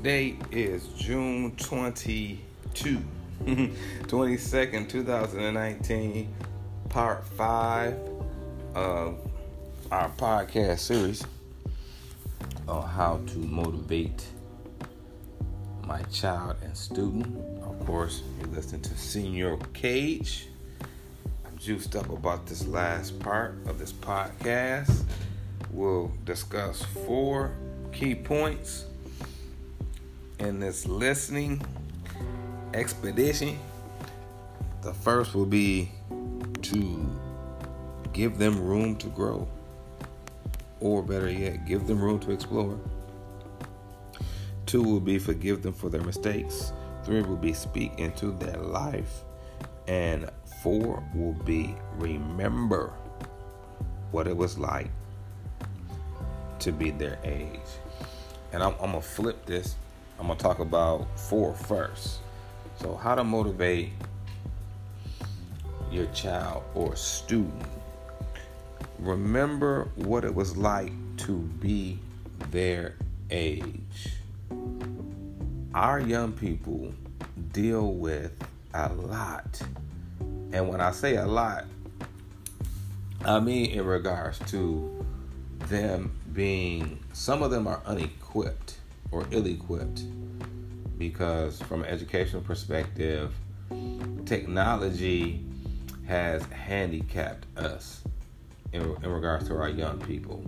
Today is June 22, 22nd, 2019, part 5 of our podcast series on how to motivate my child and student. Of course, you're listening to Senior Cage. I'm juiced up about this last part of this podcast. We'll discuss 4 key points in this listening expedition. The first will be to give them room to grow, or better yet, give them room to explore. 2 will be forgive them for their mistakes. 3 will be speak into their life. And 4 will be remember what it was like to be their age. And I'm going to flip this. I'm going to talk about 4 first. So how to motivate your child or student. Remember what it was like to be their age. Our young people deal with a lot. And when I say a lot, I mean in regards to them being, some of them are unequipped or ill-equipped, because from an educational perspective, technology has handicapped us in regards to our young people.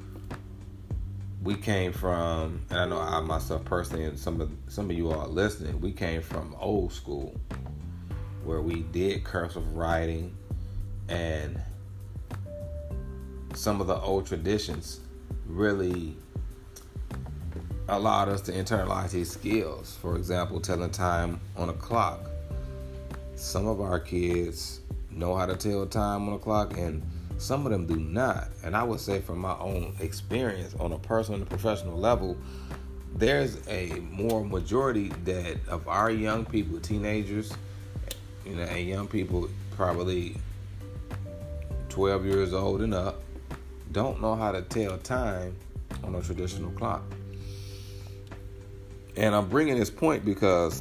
We came from, and I know I myself personally, and some of you all listening, we came from old school where we did cursive writing, and some of the old traditions really allowed us to internalize these skills. For example, telling time on a clock. Some of our kids know how to tell time on a clock, and some of them do not. And I would say from my own experience on a personal and professional level, there's a more majority that of our young people, teenagers, and young people probably 12 years old and up, don't know how to tell time on a traditional clock. And I'm bringing this point because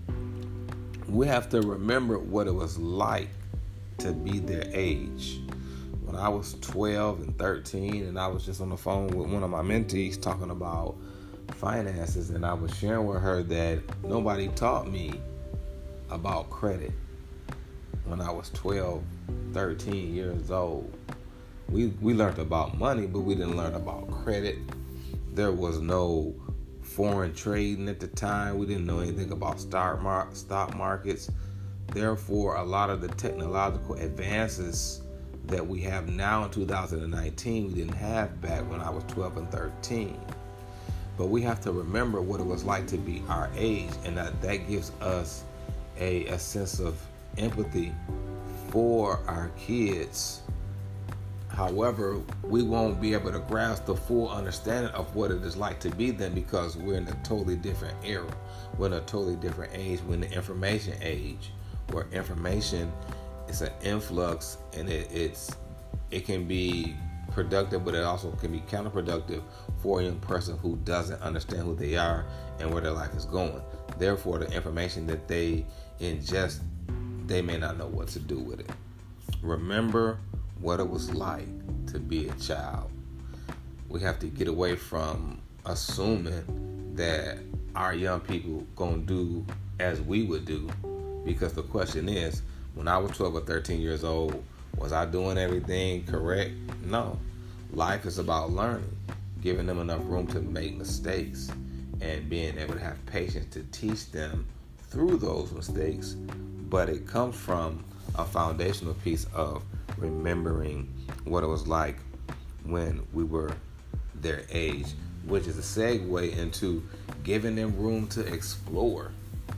we have to remember what it was like to be their age. When I was 12 and 13, and I was just on the phone with one of my mentees talking about finances, and I was sharing with her that nobody taught me about credit when I was 12, 13 years old. We learned about money, but we didn't learn about credit. There was no foreign trading at the time. We didn't know anything about stock markets. Therefore, a lot of the technological advances that we have now in 2019, we didn't have back when I was 12 and 13. But we have to remember what it was like to be our age, and that gives us a sense of empathy for our kids. However, we won't be able to grasp the full understanding of what it is like to be them, because we're in a totally different era. We're in a totally different age. We're in the information age, where information is an influx, and it can be productive, but it also can be counterproductive for a young person who doesn't understand who they are and where their life is going. Therefore, the information that they ingest, they may not know what to do with it. Remember what it was like to be a child. We have to get away from assuming that our young people gonna do as we would do, because the question is, when I was 12 or 13 years old, was I doing everything correct? No. Life is about learning, giving them enough room to make mistakes, and being able to have patience to teach them through those mistakes. But it comes from a foundational piece of remembering what it was like when we were their age, which is a segue into giving them room to explore.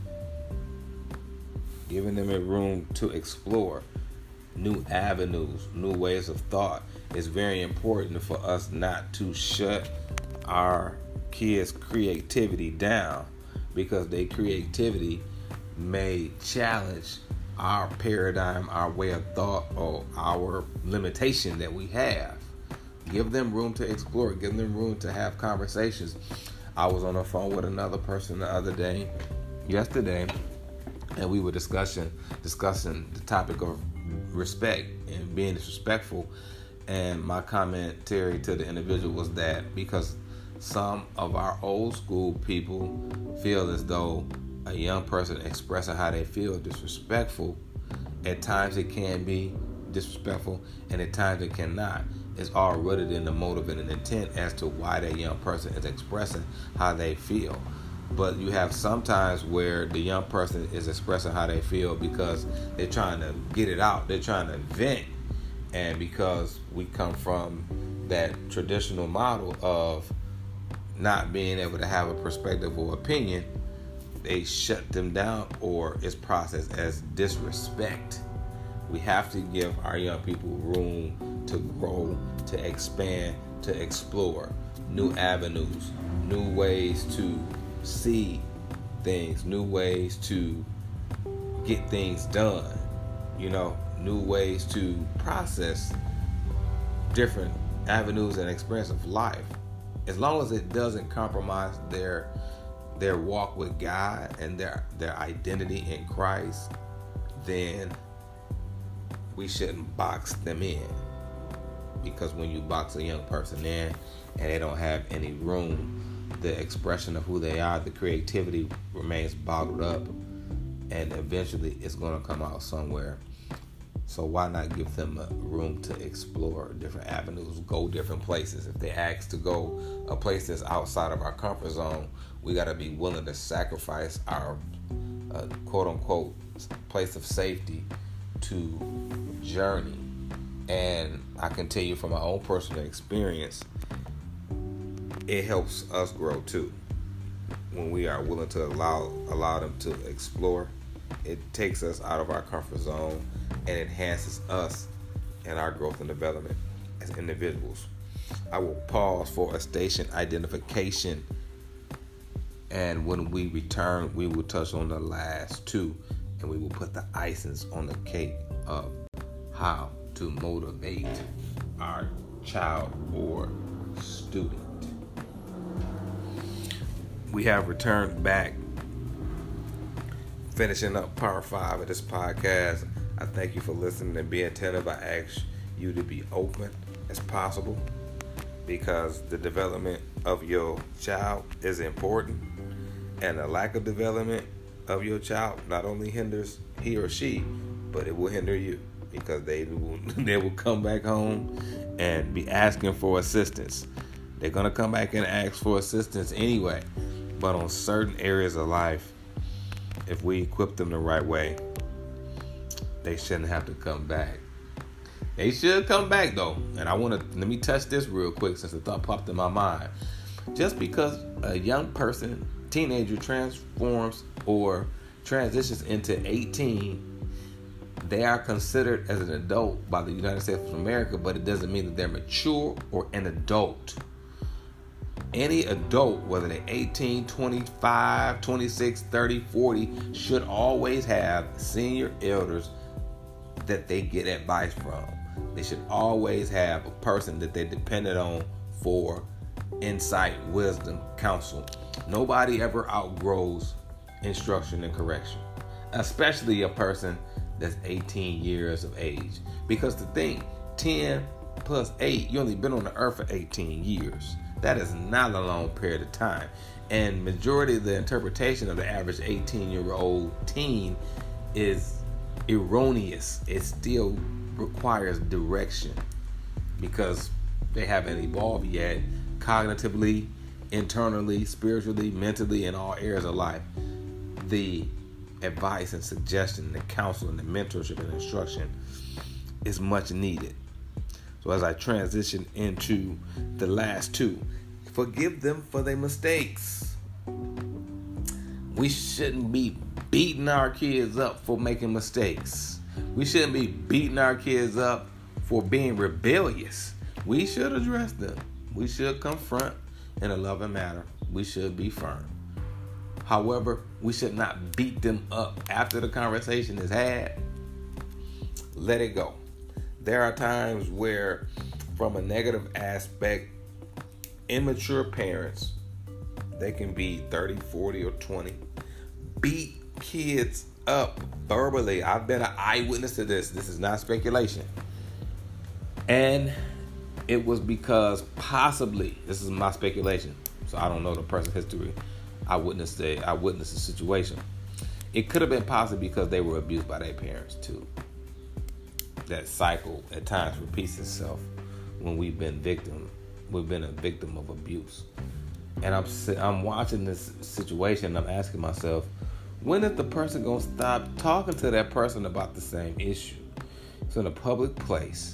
Giving them a room to explore new avenues, new ways of thought. It's very important for us not to shut our kids' creativity down, because their creativity may challenge our paradigm, our way of thought, or our limitation that we have. Give them room to explore. Give them room to have conversations. I was on the phone with another person yesterday, and we were discussing the topic of respect and being disrespectful. And my commentary to the individual was that because some of our old school people feel as though a young person expressing how they feel disrespectful, at times it can be disrespectful and at times it cannot. It's all rooted in the motive and an intent as to why that young person is expressing how they feel. But you have sometimes where the young person is expressing how they feel because they're trying to get it out. They're trying to vent. And because we come from that traditional model of not being able to have a perspective or opinion, they shut them down or it's processed as disrespect. We have to give our young people room to grow, to expand, to explore new avenues, new ways to see things, new ways to get things done, new ways to process different avenues and experience of life. As long as it doesn't compromise their walk with God and their identity in Christ, then we shouldn't box them in. Because when you box a young person in and they don't have any room, the expression of who they are, the creativity remains bottled up, and eventually it's going to come out somewhere. So why not give them a room to explore different avenues, go different places? If they ask to go a place that's outside of our comfort zone, we got to be willing to sacrifice our quote-unquote place of safety to journey. And I can tell you from my own personal experience, it helps us grow too. When we are willing to allow them to explore, it takes us out of our comfort zone and enhances us and our growth and development as individuals. I will pause for a station identification, and when we return, we will touch on the last two, and we will put the icings on the cake of how to motivate our child or student. We have returned back, finishing up part 5 of this podcast. I thank you for listening and being attentive. I ask you to be open as possible because the development of your child is important, and the lack of development of your child not only hinders he or she, but it will hinder you because they will come back home and be asking for assistance. They're going to come back and ask for assistance anyway, but on certain areas of life, if we equip them the right way, they shouldn't have to come back. They should come back though. And let me touch this real quick since the thought popped in my mind. Just because a young person, teenager, transforms or transitions into 18, they are considered as an adult by the United States of America, but it doesn't mean that they're mature or an adult. Any adult, whether they're 18, 25, 26, 30, 40, should always have senior elders that they get advice from. They should always have a person that they depended on for insight, wisdom, counsel. Nobody ever outgrows instruction and correction, especially a person that's 18 years of age. Because the thing, 10 plus 8, you only been on the earth for 18 years. That is not a long period of time. And majority of the interpretation of the average 18-year-old teen is erroneous. It still requires direction because they haven't evolved yet cognitively, internally, spiritually, mentally, in all areas of life. The advice and suggestion, the counsel and the mentorship and instruction is much needed. So as I transition into the last two, forgive them for their mistakes. We shouldn't be beating our kids up for making mistakes. We shouldn't be beating our kids up for being rebellious. We should address them. We should confront in a loving manner. We should be firm. However, we should not beat them up after the conversation is had. Let it go. There are times where, from a negative aspect, immature parents They can be 30, 40, or 20. Beat kids up verbally. I've been an eyewitness to this. This is not speculation. And it was because possibly, this is my speculation, so I don't know the person's history. I witnessed the situation. It could have been possibly because they were abused by their parents too. That cycle at times repeats itself when we've been a victim of abuse. And I'm watching this situation and I'm asking myself, when is the person gonna stop talking to that person about the same issue? It's in a public place.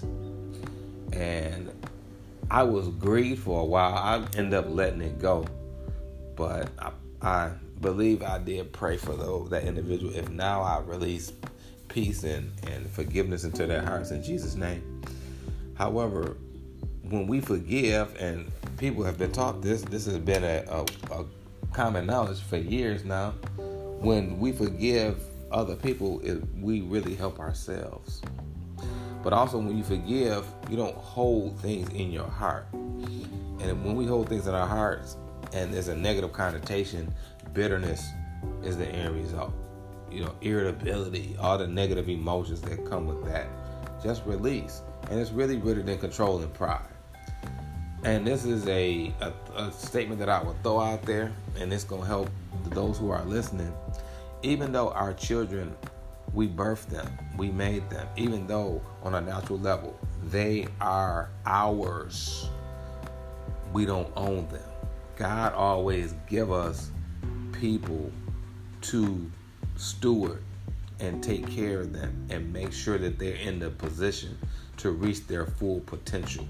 And I was grieved for a while. I ended up letting it go. But I believe I did pray for that individual. If now I release peace and forgiveness into their hearts in Jesus' name. However, when we forgive, and people have been taught this has been a common knowledge for years now. When we forgive other people, we really help ourselves. But also when you forgive, you don't hold things in your heart. And when we hold things in our hearts and there's a negative connotation, bitterness is the end result. Irritability, all the negative emotions that come with that, just release. And it's really rooted in control and pride. And this is a statement that I would throw out there, and it's going to help those who are listening. Even though our children, we birthed them, we made them, even though on a natural level, they are ours, we don't own them. God always give us people to steward and take care of them and make sure that they're in the position to reach their full potential.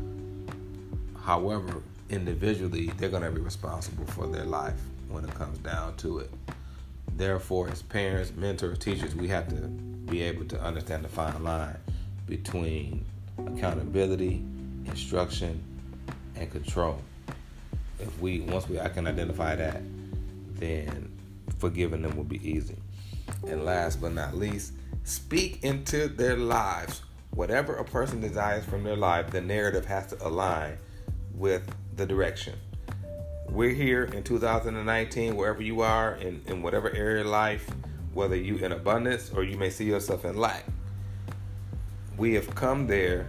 However, individually, they're going to be responsible for their life when it comes down to it. Therefore, as parents, mentors, teachers, we have to be able to understand the fine line between accountability, instruction, and control. Once I can identify that, then forgiving them will be easy. And last but not least, speak into their lives. Whatever a person desires from their life, the narrative has to align with the direction. We're here in 2019, wherever you are, in whatever area of life, whether you in abundance or you may see yourself in lack. We have come there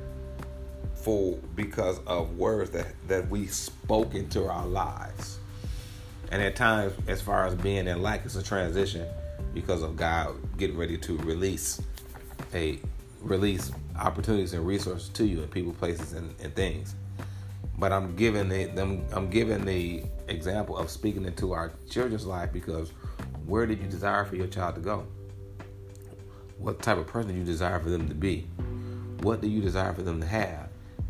because of words that we spoke into our lives. And at times, as far as being in lack, it's a transition because of God getting ready to release opportunities and resources to you in people, places, and things. But I'm giving the example of speaking into our children's life because where did you desire for your child to go? What type of person do you desire for them to be? What do you desire for them to have?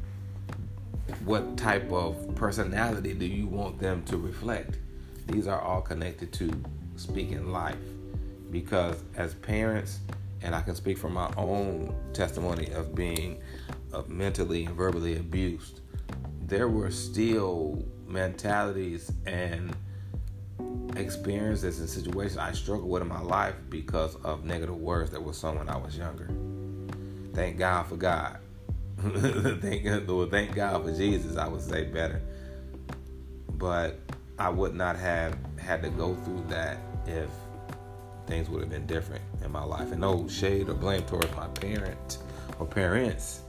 What type of personality do you want them to reflect? These are all connected to speaking life. Because as parents, and I can speak from my own testimony of being mentally and verbally abused, there were still mentalities and experiences and situations I struggled with in my life because of negative words that were sung when I was younger. Thank God for God. Thank God for Jesus, I would say better. But I would not have had to go through that if things would have been different in my life. And no shade or blame towards my parent or parents.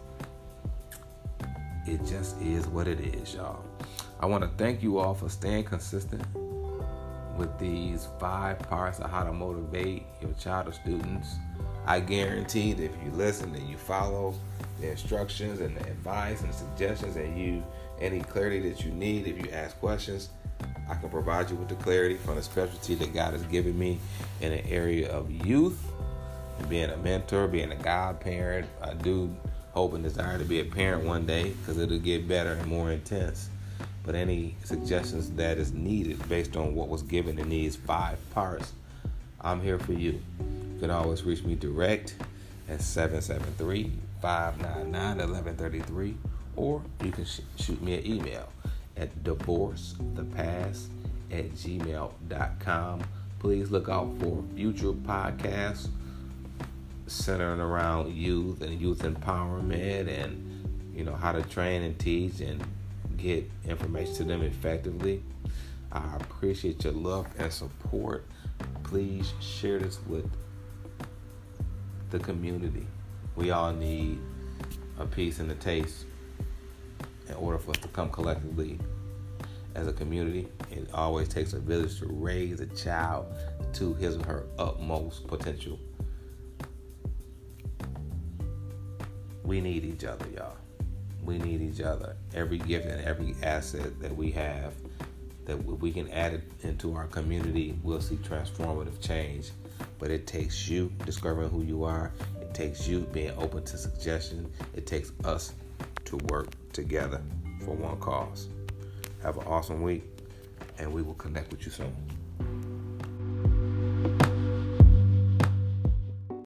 It just is what it is, y'all. I want to thank you all for staying consistent with these 5 parts of how to motivate your child or students. I guarantee that if you listen and you follow the instructions and the advice and suggestions and use any clarity that you need, if you ask questions, I can provide you with the clarity from the specialty that God has given me in an area of youth, and being a mentor, being a godparent. I do hope and desire to be a parent one day because it'll get better and more intense. But any suggestions that is needed based on what was given in these 5 parts, I'm here for you. You can always reach me direct at 773-599-1133, or you can shoot me an email at divorcethepast@gmail.com. Please look out for future podcasts centering around youth and youth empowerment and, how to train and teach and get information to them effectively. I appreciate your love and support. Please share this with the community. We all need a piece and a taste in order for us to come collectively as a community. It always takes a village to raise a child to his or her utmost potential. We need each other, y'all. We need each other. Every gift and every asset that we have, that we can add it into our community, we'll see transformative change. But it takes you discovering who you are. It takes you being open to suggestion. It takes us to work together for one cause. Have an awesome week, and we will connect with you soon.